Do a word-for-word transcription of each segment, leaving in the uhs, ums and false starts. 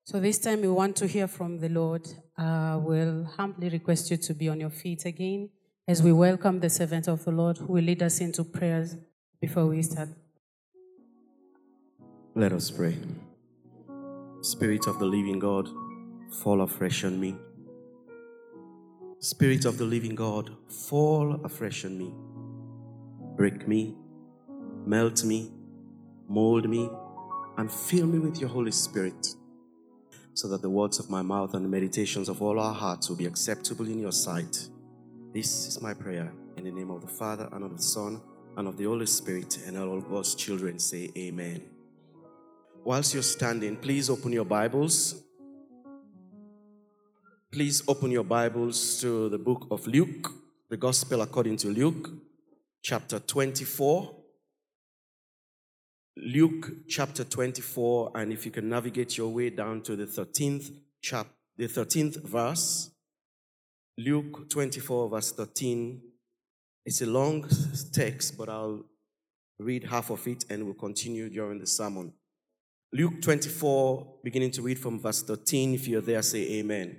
So this time we want to hear from the Lord. Uh, we'll humbly request you to be on your feet again as we welcome the servant of the Lord who will lead us into prayers before we start. Let us pray. Spirit of the living God, fall afresh on me. Spirit of the living God, fall afresh on me. Break me, melt me, mold me, and fill me with your Holy Spirit, so that the words of my mouth and the meditations of all our hearts will be acceptable in your sight. This is my prayer, in the name of the Father, and of the Son, and of the Holy Spirit, and all God's children say amen. Whilst you're standing, please open your Bibles. Please open your Bibles to the book of Luke, the Gospel according to Luke, chapter twenty-four. Luke chapter twenty-four, and if you can navigate your way down to the thirteenth chap, the thirteenth verse. Luke twenty-four, verse thirteen. It's a long text, but I'll read half of it and we'll continue during the sermon. Luke twenty-four, beginning to read from verse thirteen. If you're there, say amen.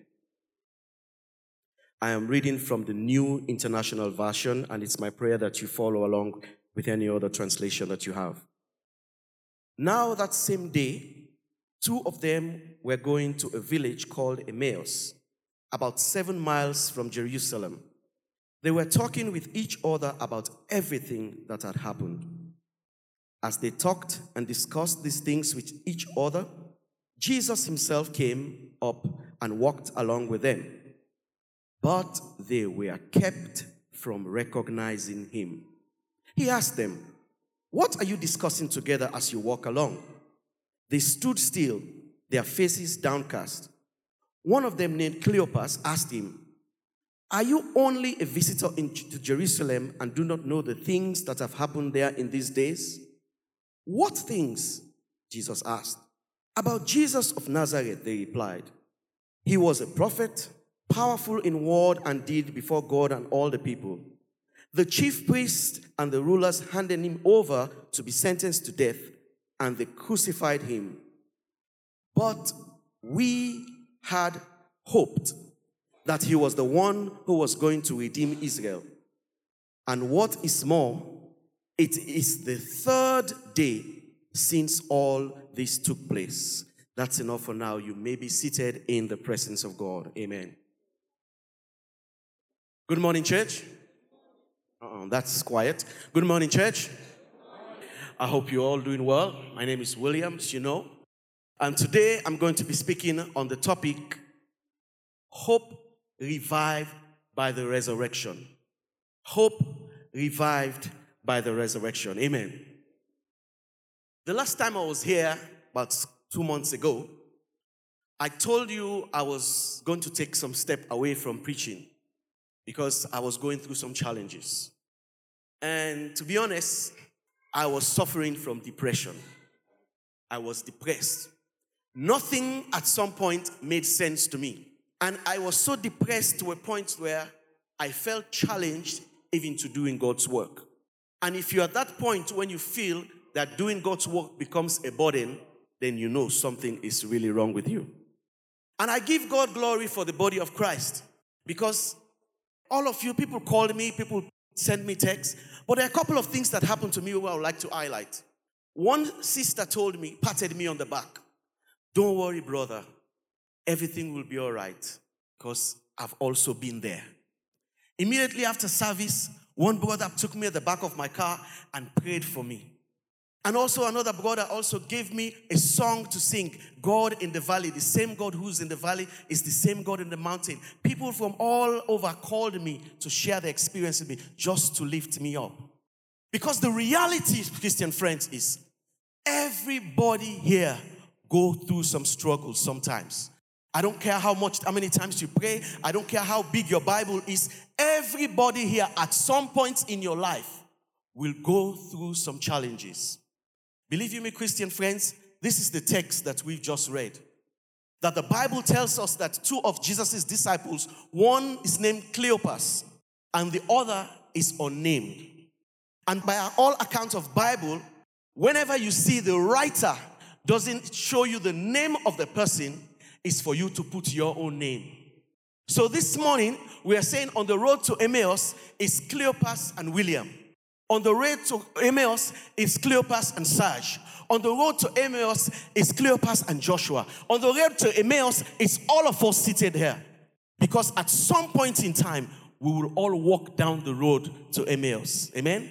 I am reading from the New International Version, and it's my prayer that you follow along with any other translation that you have. Now that same day, two of them were going to a village called Emmaus, about seven miles from Jerusalem. They were talking with each other about everything that had happened. As they talked and discussed these things with each other, Jesus himself came up and walked along with them. But they were kept from recognizing him. He asked them, "What are you discussing together as you walk along?" They stood still, their faces downcast. One of them, named Cleopas, asked him, "Are you only a visitor into Jerusalem and do not know the things that have happened there in these days?" "What things?" Jesus asked. "About Jesus of Nazareth," they replied. "He was a prophet, powerful in word and deed before God and all the people. The chief priests and the rulers handed him over to be sentenced to death, and they crucified him. But we had hoped that he was the one who was going to redeem Israel. And what is more, it is the third day since all this took place." That's enough for now. You may be seated in the presence of God. Amen. Good morning, church. Uh-oh, that's quiet. Good morning, church. I hope you're all doing well. My name is William, as you know. And today I'm going to be speaking on the topic, Hope Revived by the Resurrection. Hope revived by the resurrection. Amen. The last time I was here, about two months ago, I told you I was going to take some step away from preaching because I was going through some challenges. And to be honest, I was suffering from depression. I was depressed. Nothing at some point made sense to me. And I was so depressed to a point where I felt challenged even to doing God's work. And if you're at that point when you feel that doing God's work becomes a burden, then you know something is really wrong with you. And I give God glory for the body of Christ, because all of you, people called me, people sent me texts, but there are a couple of things that happened to me who I would like to highlight. One sister told me, patted me on the back, "Don't worry, brother, everything will be all right, because I've also been there." Immediately after service, one brother took me at the back of my car and prayed for me. And also another brother also gave me a song to sing, "God in the Valley." The same God who's in the valley is the same God in the mountain. People from all over called me to share their experience with me, just to lift me up. Because the reality, Christian friends, is everybody here go through some struggles sometimes. I don't care how much, how many times you pray. I don't care how big your Bible is. Everybody here at some point in your life will go through some challenges. Believe you me, Christian friends, this is the text that we've just read. That the Bible tells us that two of Jesus' disciples, one is named Cleopas and the other is unnamed. And by all accounts of Bible, whenever you see the writer doesn't show you the name of the person, is for you to put your own name. So this morning, we are saying on the road to Emmaus is Cleopas and William. On the road to Emmaus is Cleopas and Serge. On the road to Emmaus is Cleopas and Joshua. On the road to Emmaus is all of us seated here. Because at some point in time, we will all walk down the road to Emmaus. Amen?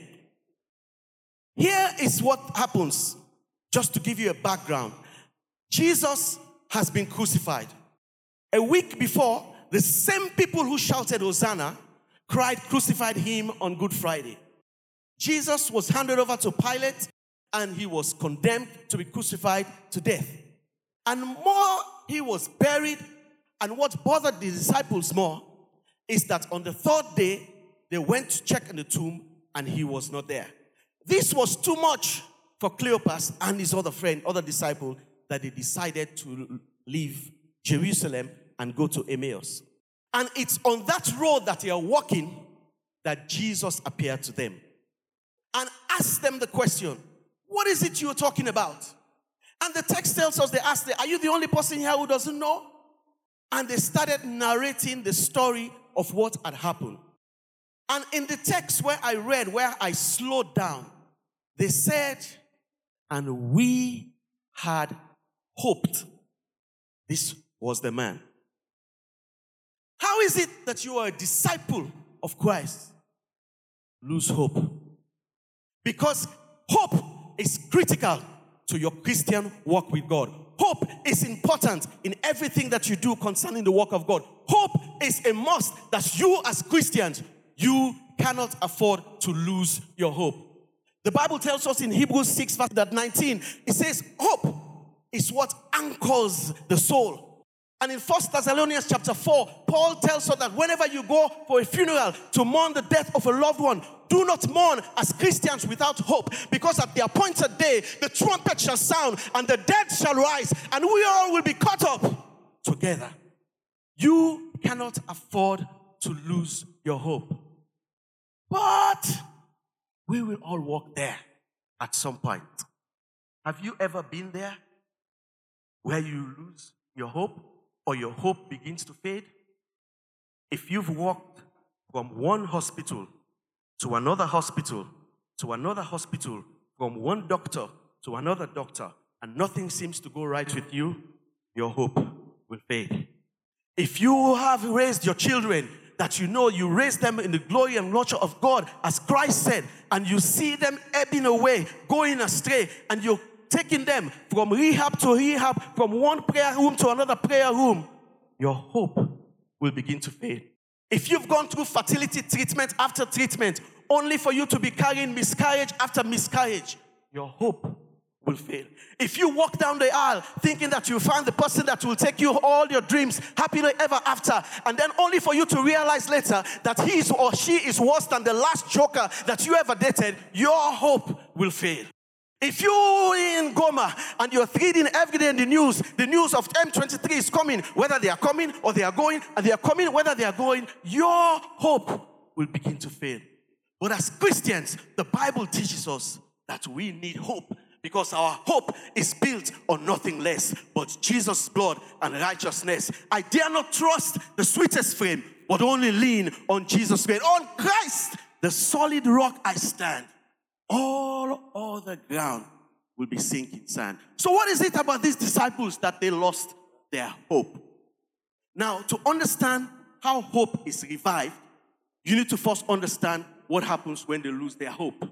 Here is what happens. Just to give you a background. Jesus has been crucified. A week before, the same people who shouted Hosanna cried, crucified him on Good Friday. Jesus was handed over to Pilate and he was condemned to be crucified to death. And more, he was buried. And what bothered the disciples more is that on the third day, they went to check in the tomb and he was not there. This was too much for Cleopas and his other friend, other disciple, that they decided to leave Jerusalem and go to Emmaus. And it's on that road that they are walking that Jesus appeared to them and asked them the question, what is it you're talking about? And the text tells us, they asked, are you the only person here who doesn't know? And they started narrating the story of what had happened. And in the text where I read, where I slowed down, they said, and we had hoped. This was the man. How is it that you are a disciple of Christ? Lose hope. Because hope is critical to your Christian walk with God. Hope is important in everything that you do concerning the work of God. Hope is a must that you as Christians, you cannot afford to lose your hope. The Bible tells us in Hebrews six, verse nineteen, it says, hope is what anchors the soul. And in First Thessalonians chapter four, Paul tells us that whenever you go for a funeral to mourn the death of a loved one, do not mourn as Christians without hope, because at the appointed day, the trumpet shall sound and the dead shall rise and we all will be caught up together. You cannot afford to lose your hope. But we will all walk there at some point. Have you ever been there where you lose your hope or your hope begins to fade? If you've walked from one hospital to another hospital to another hospital, from one doctor to another doctor, and nothing seems to go right with you, your hope will fade. If you have raised your children that you know you raised them in the glory and nurture of God, as Christ said, and you see them ebbing away, going astray, and you're taking them from rehab to rehab, from one prayer room to another prayer room, your hope will begin to fade. If you've gone through fertility treatment after treatment, only for you to be carrying miscarriage after miscarriage, your hope will fail. If you walk down the aisle thinking that you'll find the person that will take you all your dreams happily ever after, and then only for you to realize later that he is or she is worse than the last joker that you ever dated, your hope will fail. If you're in Goma and you're reading every day in the news, the news of M twenty-three is coming, whether they are coming or they are going, and they are coming whether they are going, your hope will begin to fail. But as Christians, the Bible teaches us that we need hope, because our hope is built on nothing less but Jesus' blood and righteousness. I dare not trust the sweetest frame, but only lean on Jesus' frame. On Christ, the solid rock I stand. All other ground will be sinking sand. So what is it about these disciples that they lost their hope? Now, to understand how hope is revived, you need to first understand what happens when they lose their hope.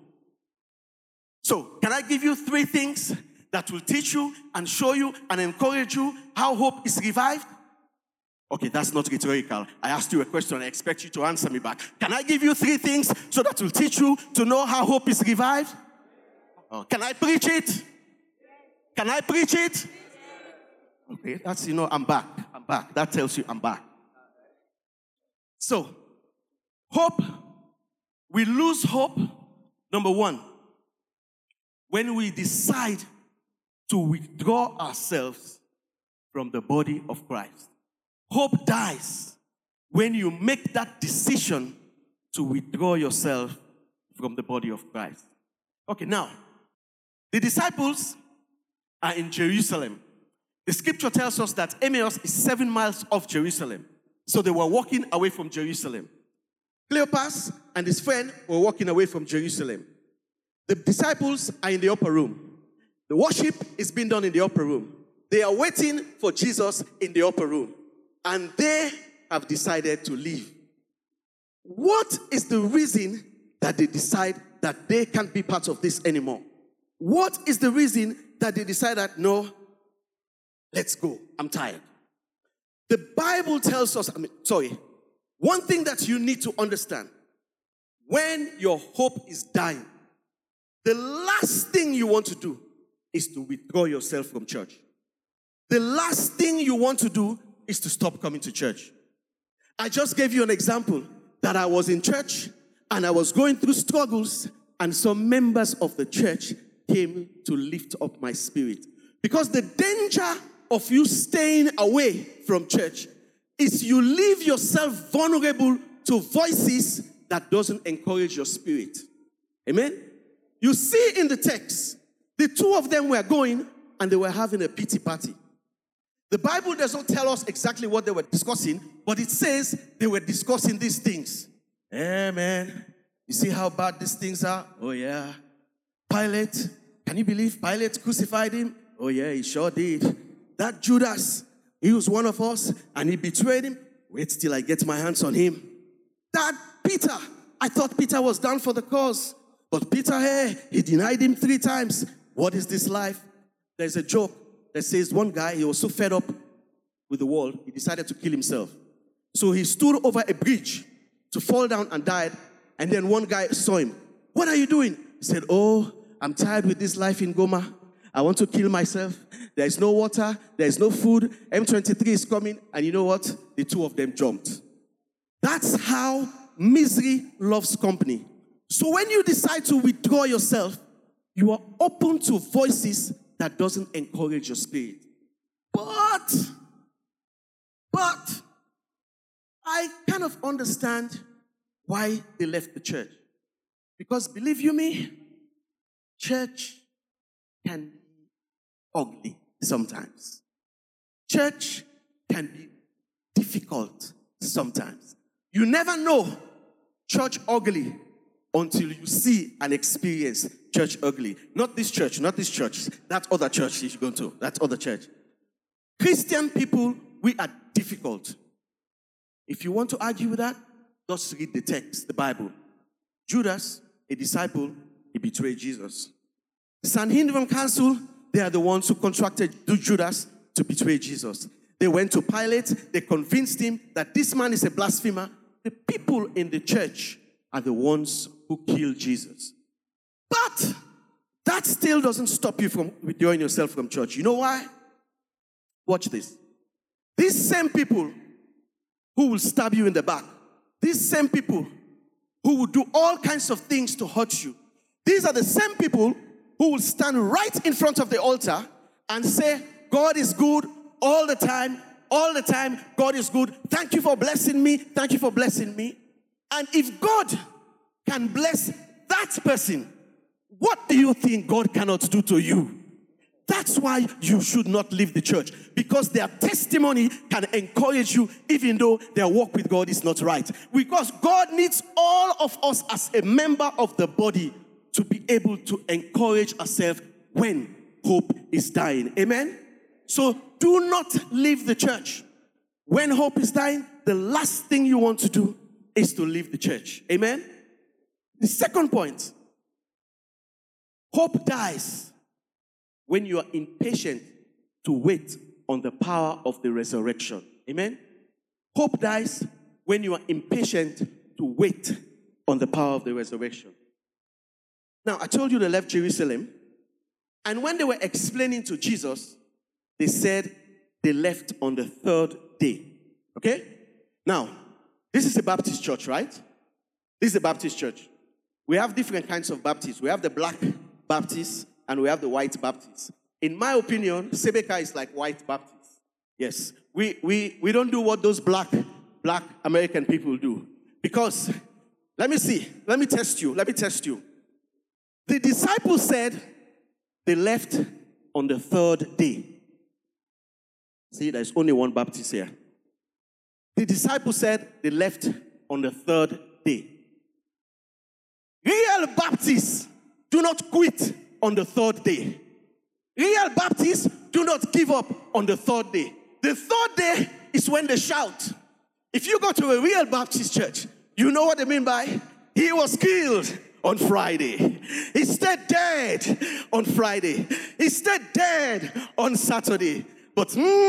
So, can I give you three things that will teach you and show you and encourage you how hope is revived? Okay, that's not rhetorical. I asked you a question. I expect you to answer me back. Can I give you three things so that will teach you to know how hope is revived? Oh, can I preach it? Can I preach it? Okay, that's, you know, I'm back. I'm back. That tells you I'm back. So, hope, we lose hope, number one, when we decide to withdraw ourselves from the body of Christ. Hope dies when you make that decision to withdraw yourself from the body of Christ. Okay, now, the disciples are in Jerusalem. The scripture tells us that Emmaus is seven miles off Jerusalem. So they were walking away from Jerusalem. Cleopas and his friend were walking away from Jerusalem. The disciples are in the upper room. The worship is being done in the upper room. They are waiting for Jesus in the upper room. And they have decided to leave. What is the reason that they decide that they can't be part of this anymore? What is the reason that they decide that, no, let's go, I'm tired? The Bible tells us, I mean, sorry, one thing that you need to understand, when your hope is dying, the last thing you want to do is to withdraw yourself from church. The last thing you want to do is to stop coming to church. I just gave you an example that I was in church and I was going through struggles, and some members of the church came to lift up my spirit. Because the danger of you staying away from church is you leave yourself vulnerable to voices that doesn't encourage your spirit. Amen? You see in the text, the two of them were going and they were having a pity party. The Bible does not tell us exactly what they were discussing, but it says they were discussing these things. Hey, man, you see how bad these things are? Oh, yeah. Pilate, can you believe Pilate crucified him? Oh, yeah, he sure did. That Judas, he was one of us, and he betrayed him. Wait till I get my hands on him. That Peter, I thought Peter was down for the cause. But Peter, hey, he denied him three times. What is this life? There's a joke that says one guy, he was so fed up with the world, he decided to kill himself. So he stood over a bridge to fall down and died. And then one guy saw him. What are you doing? He said, oh, I'm tired with this life in Goma. I want to kill myself. There is no water. There is no food. M twenty-three is coming. And you know what? The two of them jumped. That's how misery loves company. So when you decide to withdraw yourself, you are open to voices that doesn't encourage your spirit. But, but, I kind of understand why they left the church. Because believe you me, church can be ugly sometimes. Church can be difficult sometimes. You never know church ugly until you see and experience church ugly. Not this church, not this church. That other church you should go to. That other church. Christian people, we are difficult. If you want to argue with that, just read the text, the Bible. Judas, a disciple, he betrayed Jesus. Sanhedrin Council, they are the ones who contracted Judas to betray Jesus. They went to Pilate, they convinced him that this man is a blasphemer. The people in the church are the ones who killed Jesus. But that still doesn't stop you from withdrawing yourself from church. You know why? Watch this. These same people who will stab you in the back, these same people who will do all kinds of things to hurt you, these are the same people who will stand right in front of the altar and say, God is good all the time, all the time, God is good. Thank you for blessing me. Thank you for blessing me. And if God can bless that person, what do you think God cannot do to you? That's why you should not leave the church, because their testimony can encourage you even though their walk with God is not right. Because God needs all of us as a member of the body to be able to encourage ourselves when hope is dying. Amen? So do not leave the church. When hope is dying, the last thing you want to do is to leave the church. Amen? The second point, hope dies when you are impatient to wait on the power of the resurrection. Amen? Hope dies when you are impatient to wait on the power of the resurrection. Now, I told you they left Jerusalem, and when they were explaining to Jesus, they said they left on the third day. Okay? Now, this is a Baptist church, right? This is a Baptist church. We have different kinds of Baptists. We have the black Baptists and we have the white Baptists. In my opinion, Sebeka is like white Baptists. Yes. We, we, we don't do what those black, black American people do. Because, let me see. Let me test you. Let me test you. The disciples said they left on the third day. See, there's only one Baptist here. The disciples said they left on the third day. Real Baptists do not quit on the third day. Real Baptists do not give up on the third day. The third day is when they shout. If you go to a real Baptist church, you know what they mean by, he was killed on Friday. He stayed dead on Friday. He stayed dead on Saturday. But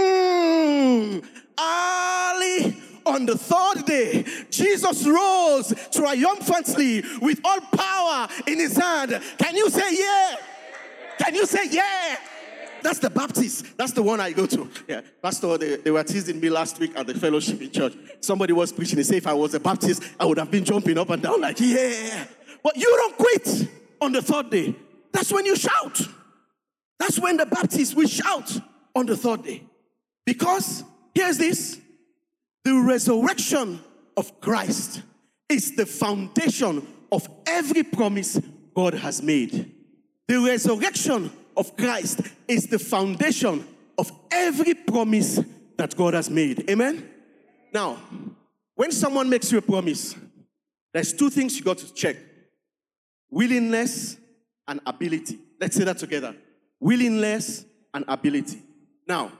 mm, early on the third day, Jesus rose triumphantly with all power in his hand. Can you say yeah? Can you say yeah? That's the Baptist. That's the one I go to. Yeah, Pastor, they, they were teasing me last week at the fellowship in church. Somebody was preaching. They said if I was a Baptist, I would have been jumping up and down like, yeah. But you don't quit on the third day. That's when you shout. That's when the Baptists will shout on the third day. Because, here's this, the resurrection of Christ is the foundation of every promise God has made. The resurrection of Christ is the foundation of every promise that God has made. Amen? Now, when someone makes you a promise, there's two things you got to check. Willingness and ability. Let's say that together. Willingness and ability. Now,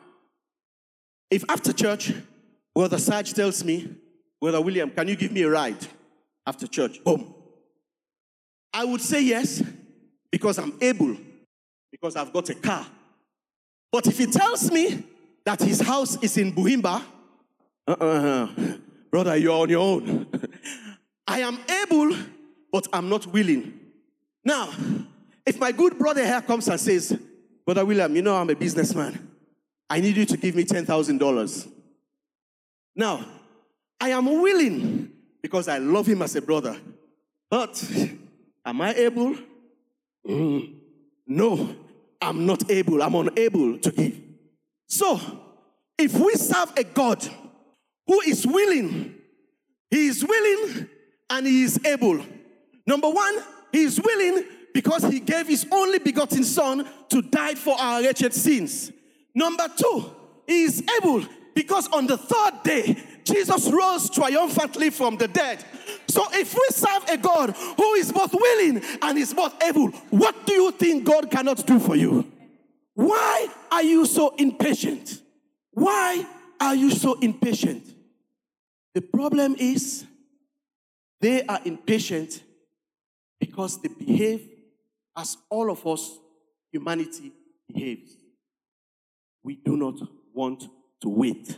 if after church, Brother Sarge tells me, Brother William, can you give me a ride after church? Boom. I would say yes, because I'm able, because I've got a car. But if he tells me that his house is in Buhimba, uh-uh, brother, you're on your own. I am able, but I'm not willing. Now, if my good brother here comes and says, Brother William, you know I'm a businessman. I need you to give me ten thousand dollars. Now, I am willing because I love him as a brother. But, am I able? Mm, no, I'm not able. I'm unable to give. So, if we serve a God who is willing, he is willing and he is able. Number one, he is willing because he gave his only begotten son to die for our wretched sins. Number two, he is able because on the third day, Jesus rose triumphantly from the dead. So if we serve a God who is both willing and is both able, what do you think God cannot do for you? Why are you so impatient? Why are you so impatient? The problem is they are impatient because they behave as all of us, humanity, behaves. We do not want to wait.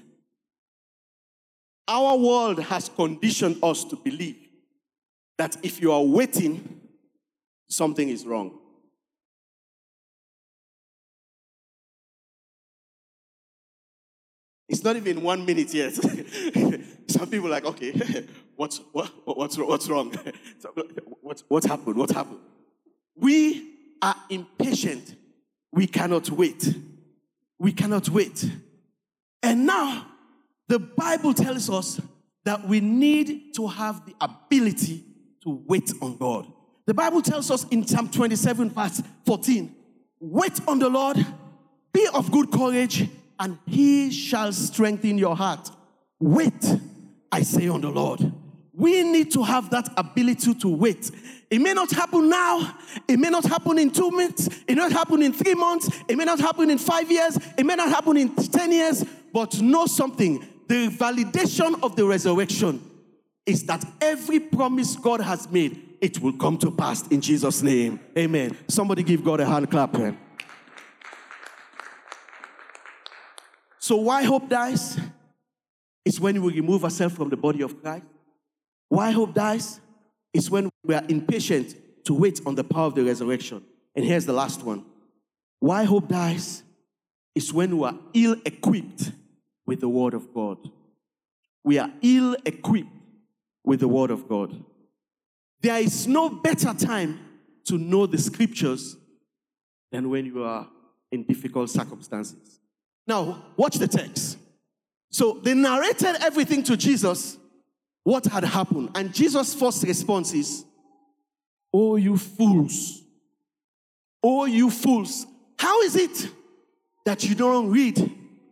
Our world has conditioned us to believe that if you are waiting, something is wrong. It's not even one minute yet. Some people are like, okay, what's, what, what's, what's wrong? what, what happened? What happened? We are impatient. We cannot wait. We cannot wait. And now, the Bible tells us that we need to have the ability to wait on God. The Bible tells us in Psalm twenty-seven, verse fourteen, wait on the Lord, be of good courage, and he shall strengthen your heart. Wait, I say, on the Lord. We need to have that ability to wait. It may not happen now. It may not happen in two months. It may not happen in three months. It may not happen in five years. It may not happen in ten years. But know something. The validation of the resurrection is that every promise God has made, it will come to pass in Jesus' name. Amen. Somebody give God a hand clap. Man. So why hope dies? It's when we remove ourselves from the body of Christ. Why hope dies? It's when we are impatient to wait on the power of the resurrection. And here's the last one. Why hope dies? It's when we are ill-equipped with the word of God. We are ill-equipped with the word of God. There is no better time to know the scriptures than when you are in difficult circumstances. Now, watch the text. So they narrated everything to Jesus, what had happened. And Jesus' first response is, oh, you fools. Oh, you fools. How is it that you don't read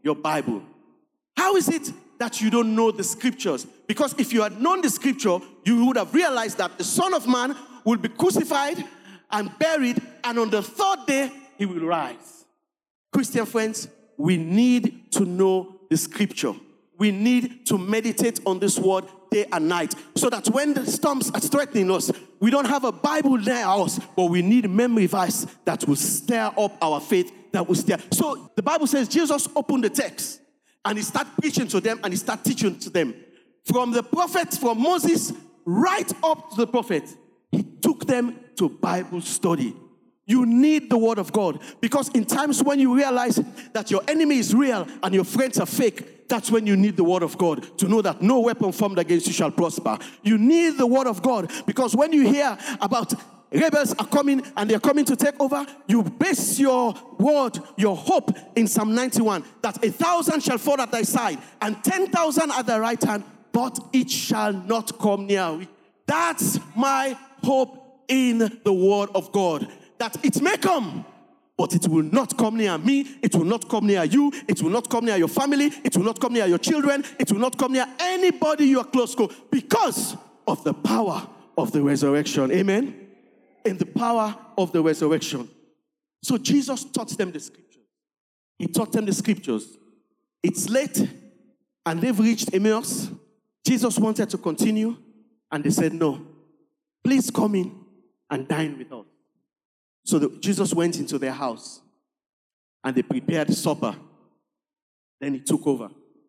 your Bible. How is it that you don't know the scriptures? Because if you had known the scripture, you would have realized that the Son of Man will be crucified and buried, and on the third day, he will rise. Christian friends, we need to know the scripture. We need to meditate on this word day and night, so that when the storms are threatening us, we don't have a Bible near us, but we need memory verse that will stir up our faith, that will stir. So the Bible says Jesus opened the text, and he started preaching to them, and he started teaching to them. From the prophets, from Moses, right up to the prophet, he took them to Bible study. You need the word of God, because in times when you realize that your enemy is real and your friends are fake, that's when you need the word of God to know that no weapon formed against you shall prosper. You need the word of God, because when you hear about rebels are coming and they're coming to take over, you base your word, your hope in Psalm ninety-one, that a thousand shall fall at thy side and ten thousand at thy right hand, but it shall not come near. That's my hope in the word of God, that it may come, but it will not come near me, it will not come near you, it will not come near your family, it will not come near your children, it will not come near anybody you are close to, because of the power of the resurrection. Amen? In the power of the resurrection. So Jesus taught them the scriptures. He taught them the scriptures. It's late, and they've reached Emmaus. Jesus wanted to continue, and they said, no, please come in and dine with us. So the, Jesus went into their house, and they prepared supper. Then he took over.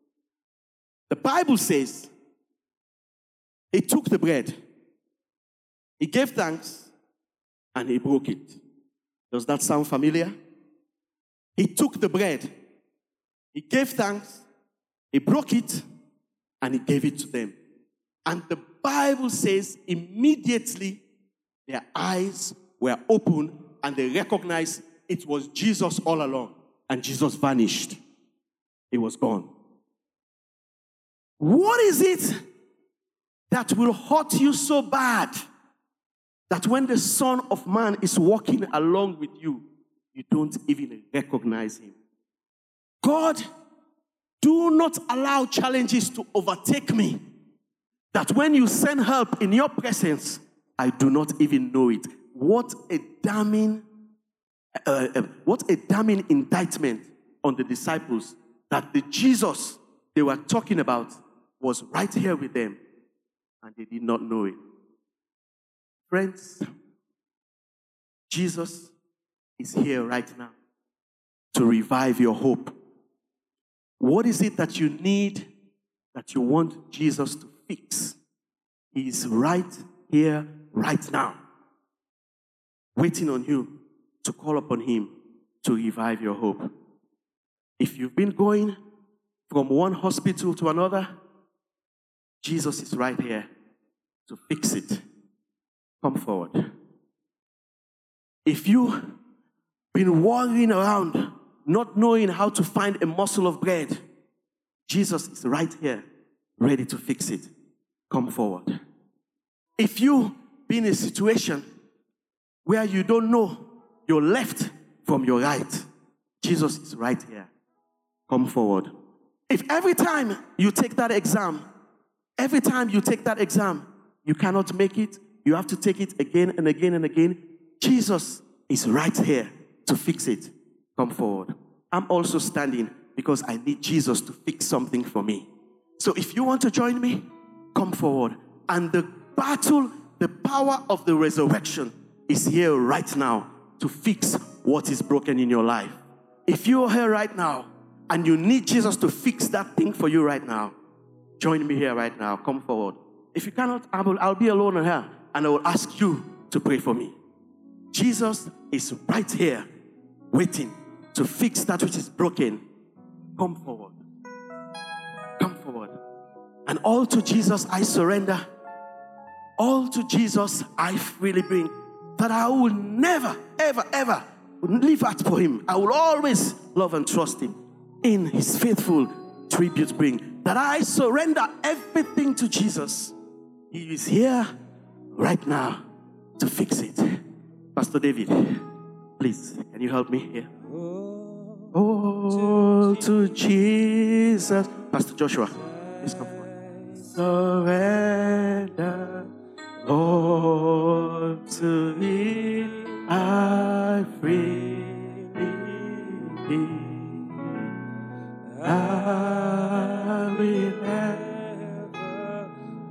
The Bible says he took the bread, he gave thanks, and he broke it. Does that sound familiar? He took the bread, he gave thanks, he broke it, and he gave it to them. And the Bible says immediately their eyes were opened, and they recognized it was Jesus all along. And Jesus vanished. He was gone. What is it that will hurt you so bad that when the Son of Man is walking along with you, you don't even recognize him? God, do not allow challenges to overtake me, that when you send help in your presence, I do not even know it. What a damning, uh, uh, what a damning indictment on the disciples, that the Jesus they were talking about was right here with them, and they did not know it. Friends, Jesus is here right now to revive your hope. What is it that you need, that you want Jesus to fix? He is right here, right now, waiting on you to call upon him to revive your hope. If you've been going from one hospital to another, Jesus is right here to fix it. Come forward. If you've been wandering around, not knowing how to find a morsel of bread, Jesus is right here, ready to fix it. Come forward. If you've been in a situation where you don't know your left from your right, Jesus is right here. Come forward. If every time you take that exam, every time you take that exam, you cannot make it, you have to take it again and again and again, Jesus is right here to fix it. Come forward. I'm also standing because I need Jesus to fix something for me. So if you want to join me, come forward. And the battle, the power of the resurrection is here right now to fix what is broken in your life. If you are here right now and you need Jesus to fix that thing for you right now, join me here right now. Come forward. If you cannot, I will, I'll be alone here, and I will ask you to pray for me. Jesus is right here waiting to fix that which is broken. Come forward. Come forward. And all to Jesus I surrender. All to Jesus I freely bring. That I will never, ever, ever leave out for him. I will always love and trust him. In his faithful tribute bring. That I surrender everything to Jesus. He is here right now to fix it. Pastor David, please, can you help me here? Oh, all to Jesus. Pastor Joshua, please come forward. Surrender all to Thee, I freely give. I will ever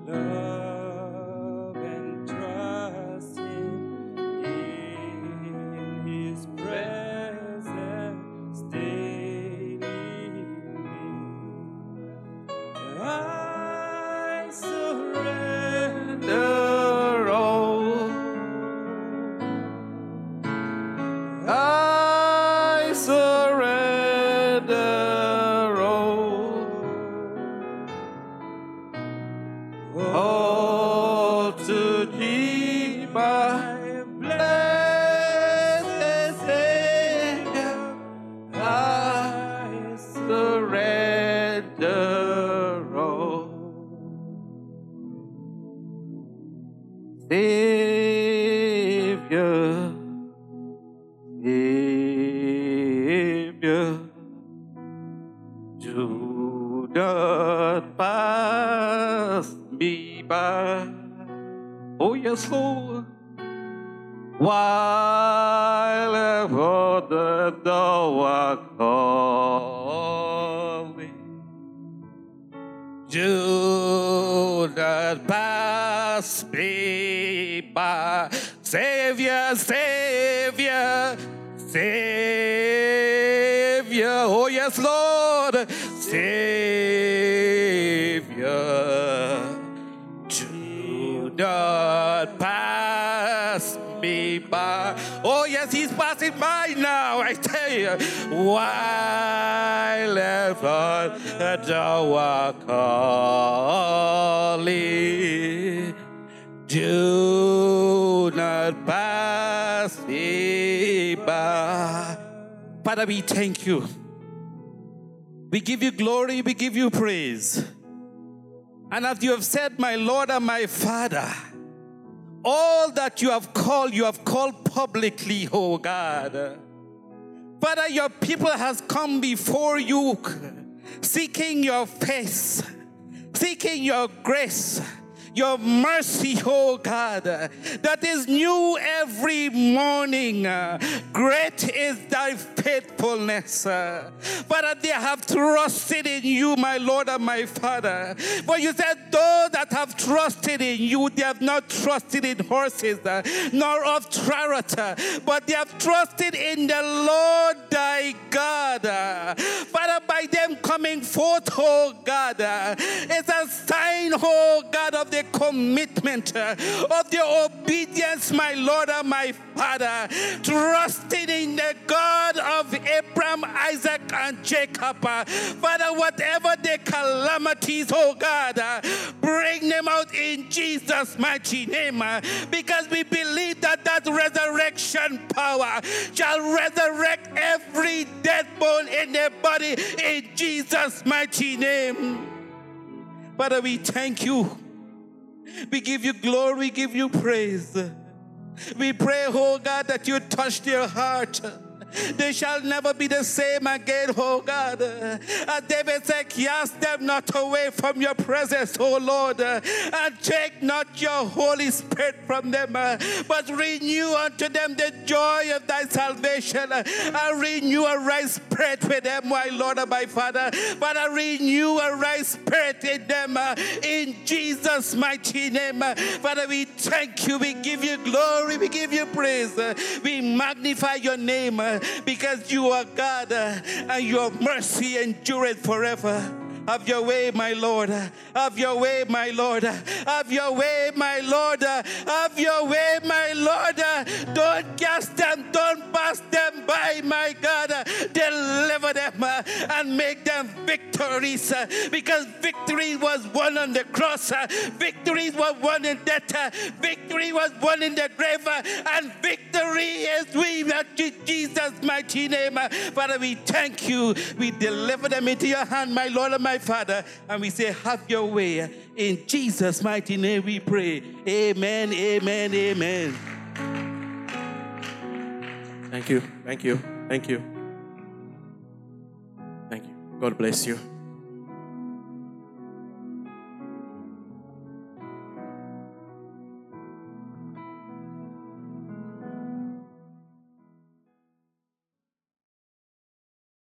love and trust Him in His presence daily. I surrender all. I surrender. All to Thee, my blessed Savior, I surrender all. Savior, Savior, do not pass me by. Oh yes, Lord. While ever the door calling, do not pass me by. Savior, Savior, Savior. Oh yes, Lord. Savior, do not pass me by. Oh yes, He's passing by now, I tell you. While ever the door calling, do not pass me by. Father, we thank You. We give You glory, we give You praise. And as You have said, my Lord and my Father, all that You have called, You have called publicly, oh God. Father, Your people has come before You, seeking Your face, seeking Your grace, Your mercy, oh God, that is new every morning. Great is Thy faithfulness. Father, they have trusted in You, my Lord and my Father. For You said, those that have trusted in You, they have not trusted in horses, nor of chariot, but they have trusted in the Lord thy God. Father, by them coming forth, oh God, it's a sign, oh God, of the commitment, uh, of the obedience, my Lord and my Father, trusting in the God of Abraham, Isaac, and Jacob. Uh, Father, whatever the calamities, oh God, uh, bring them out in Jesus' mighty name, uh, because we believe that that resurrection power shall resurrect every dead bone in their body in Jesus' mighty name. Father, we thank You. We give You glory, we give You praise. We pray, oh God, that You touch their heart. They shall never be the same again, oh God. As David said, cast them not away from Your presence, oh Lord, and take not Your Holy Spirit from them, but renew unto them the joy of Thy salvation, and renew a right spirit with them, my Lord and my Father. Father, renew a right spirit in them, in Jesus' mighty name. Father, we thank You, we give You glory, we give You praise, we magnify Your name, because You are God, uh, and Your mercy endureth forever. Have Your way, my Lord. Have Your way, my Lord. Have Your way, my Lord. Have Your way, my Lord. Don't cast them, don't pass them by, my God. Deliver them and make them victories, because victory was won on the cross. Victory was won in death. Victory was won in the grave. And victory is we in Jesus' mighty name. Father, we thank You. We deliver them into Your hand, my Lord and my Father, and we say, have Your way. In Jesus' mighty name we pray. Amen, amen, amen. Thank you, thank you, thank you. Thank you. God bless you.